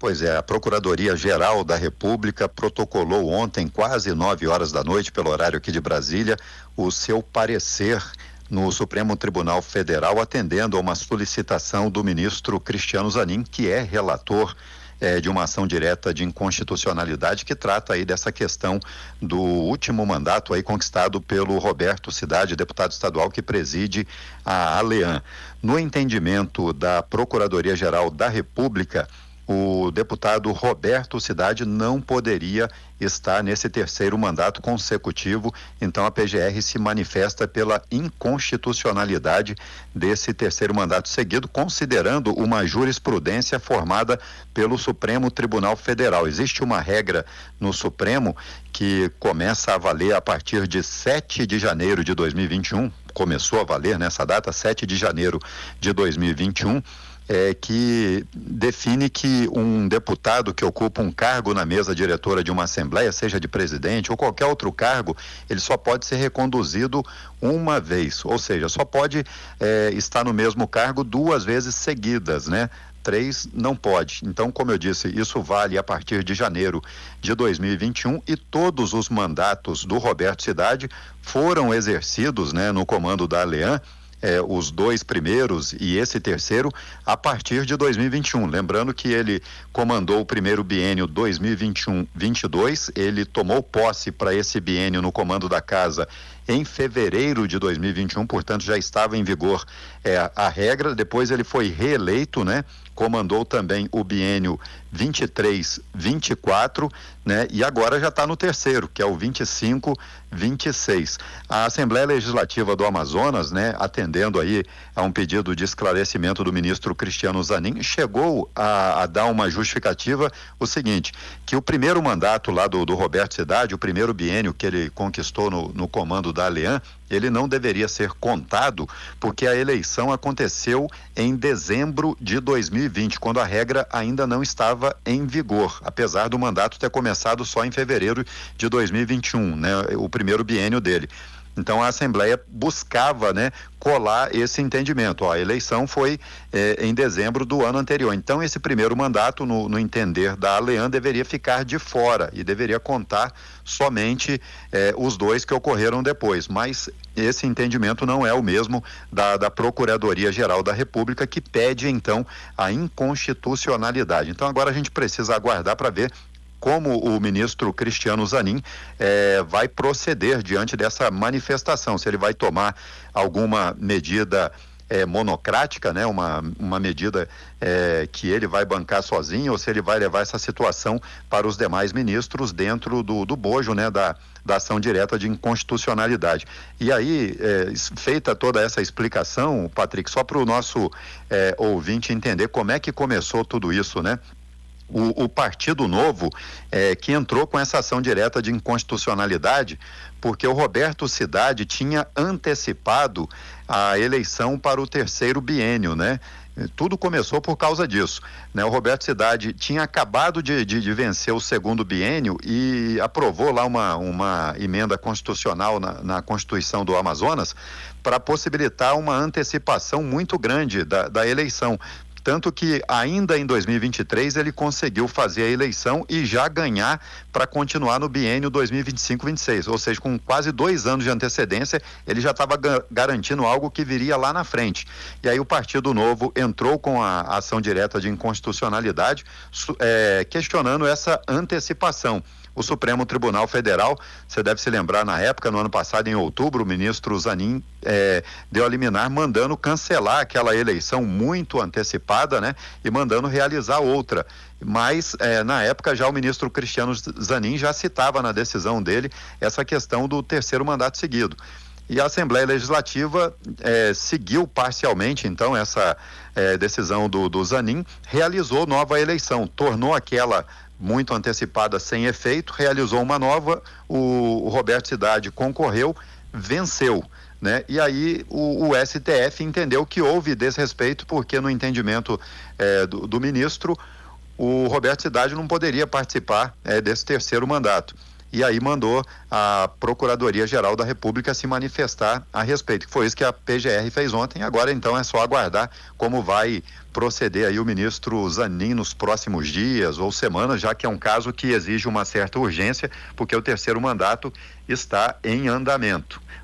Pois é, a Procuradoria-Geral da República protocolou ontem, quase 9 horas da noite, pelo horário aqui de Brasília, o seu parecer no Supremo Tribunal Federal, atendendo a uma solicitação do ministro Cristiano Zanin, que é relator de uma ação direta de inconstitucionalidade que trata aí dessa questão do último mandato aí conquistado pelo Roberto Cidade, deputado estadual que preside a ALEAN. No entendimento da Procuradoria-Geral da República, o deputado Roberto Cidade não poderia estar nesse terceiro mandato consecutivo, então a PGR se manifesta pela inconstitucionalidade desse terceiro mandato seguido, considerando uma jurisprudência formada pelo Supremo Tribunal Federal. Existe uma regra no Supremo que começa a valer a partir de 7 de janeiro de 2021, começou a valer nessa data, 7 de janeiro de 2021, que define que um deputado que ocupa um cargo na mesa diretora de uma assembleia, seja de presidente ou qualquer outro cargo, ele só pode ser reconduzido uma vez, ou seja, só pode estar no mesmo cargo 2 vezes seguidas, né? 3 não pode. Então, como eu disse, isso vale a partir de janeiro de 2021 e todos os mandatos do Roberto Cidade foram exercidos, né, no comando da ALEAN, os 2 primeiros e esse terceiro a partir de 2021. Lembrando que ele comandou o primeiro biênio 2021-22, ele tomou posse para esse biênio no comando da casa em fevereiro de 2021, portanto já estava em vigor a regra. Depois ele foi reeleito, né? Comandou também o biênio 23-24, né? E agora já está no terceiro, que é o 25-26. A Assembleia Legislativa do Amazonas, né, atendendo aí a um pedido de esclarecimento do ministro Cristiano Zanin, chegou a dar uma justificativa, o seguinte, que o primeiro mandato lá do Roberto Cidade, o primeiro biênio que ele conquistou no comando da ALEAN, ele não deveria ser contado porque a eleição aconteceu em dezembro de 2020, quando a regra ainda não estava em vigor, apesar do mandato ter começado só em fevereiro de 2021, né, o primeiro biênio dele. Então a Assembleia buscava, né, colar esse entendimento. A eleição foi em dezembro do ano anterior. Então esse primeiro mandato, no entender da ALEAN, deveria ficar de fora e deveria contar somente os 2 que ocorreram depois. Mas esse entendimento não é o mesmo da Procuradoria-Geral da República, que pede então a inconstitucionalidade. Então agora a gente precisa aguardar para ver como o ministro Cristiano Zanin vai proceder diante dessa manifestação, se ele vai tomar alguma medida monocrática, né? Uma medida que ele vai bancar sozinho, ou se ele vai levar essa situação para os demais ministros dentro do bojo, né? Da ação direta de inconstitucionalidade. E aí, feita toda essa explicação, Patrick, só para o nosso ouvinte entender como é que começou tudo isso, né? O Partido Novo que entrou com essa ação direta de inconstitucionalidade, porque o Roberto Cidade tinha antecipado a eleição para o terceiro biênio, né? Tudo começou por causa disso, né? O Roberto Cidade tinha acabado de vencer o segundo biênio e aprovou lá uma emenda constitucional na Constituição do Amazonas para possibilitar uma antecipação muito grande da eleição. Tanto que ainda em 2023 ele conseguiu fazer a eleição e já ganhar para continuar no biênio 2025-26, ou seja, com quase 2 anos de antecedência, ele já estava garantindo algo que viria lá na frente. E aí o Partido Novo entrou com a ação direta de inconstitucionalidade, questionando essa antecipação. O Supremo Tribunal Federal, você deve se lembrar, na época, no ano passado, em outubro, o ministro Zanin deu a liminar mandando cancelar aquela eleição muito antecipada, né? E mandando realizar outra. Mas, na época, já o ministro Cristiano Zanin já citava na decisão dele essa questão do terceiro mandato seguido. E a Assembleia Legislativa seguiu parcialmente, então, essa decisão do Zanin, realizou nova eleição, tornou aquela muito antecipada sem efeito, realizou uma nova, o Roberto Cidade concorreu, venceu, né? E aí o STF entendeu que houve desrespeito, porque no entendimento do ministro, o Roberto Cidade não poderia participar desse terceiro mandato. e aí mandou a Procuradoria-Geral da República se manifestar a respeito, que foi isso que a PGR fez ontem. Agora então é só aguardar como vai proceder aí o ministro Zanin nos próximos dias ou semanas, já que é um caso que exige uma certa urgência, porque o terceiro mandato está em andamento.